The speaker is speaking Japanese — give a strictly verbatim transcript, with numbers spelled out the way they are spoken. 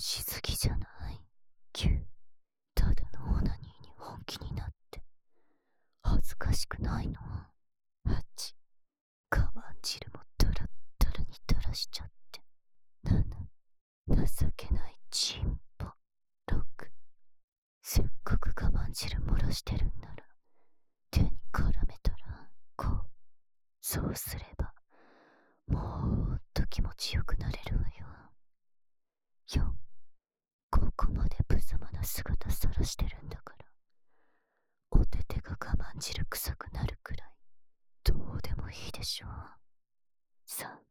しすぎじゃない？きゅう、ただのオナニーに本気になって。恥ずかしくないの？はち、我慢汁もダラッダラに垂らしちゃって。なな、情けないチンポ。ろく、せっかく我慢汁漏らしてるんなら手に絡めたら。ご、そうすればもっと気持ちよくなれるわよ。よん、ここまで無様な姿さらしてるんだからお手手が我慢汁臭くなるくらいどうでもいいでしょう。さん、